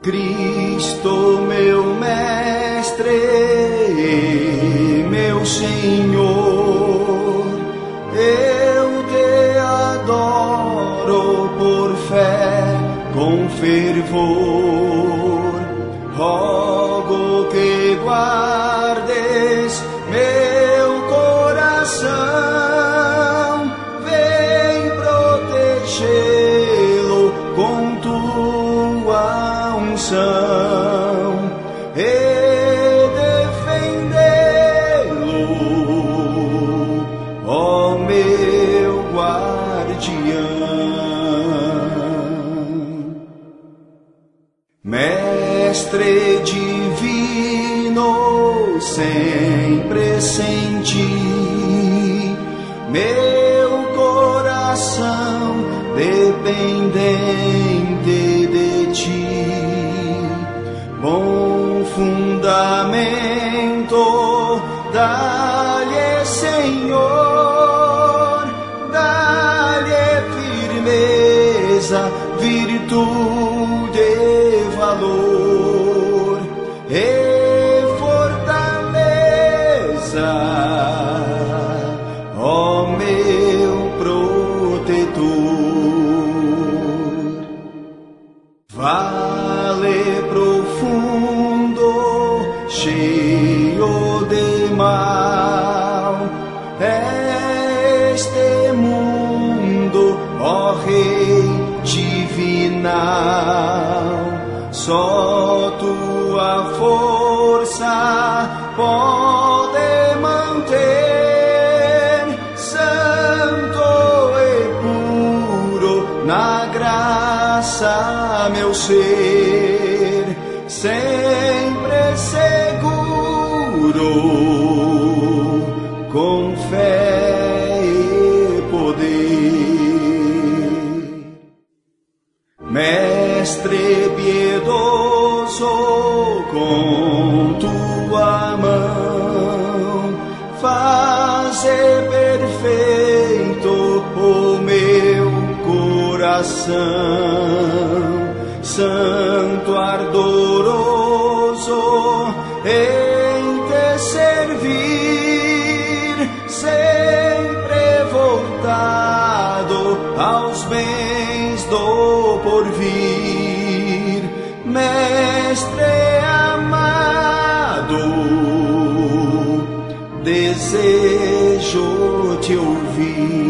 Cristo, meu Mestre, meu Senhor, eu te adoro por fé, com fervor. Rogo que guardes meu coração, vem protegê-lo com tua unção e defendê-lo, ó meu guardião. Mestre divino, sempre senti meu coração dependente de ti. Bom fundamento, dá-lhe, Senhor, dá-lhe firmeza, virtude e valor e fortaleza, ó meu protetor. Vale profundo, cheio de mal, este mundo, ó Rei divinal. Só tua força pode manter santo e puro na graça meu ser, sempre seguro, com fé e poder. Mestre piedoso, com tua mão faze perfeito o meu coração. Santo ardoroso em te servir, sempre voltado aos bens do porvir. Mestre amado, desejo te ouvir.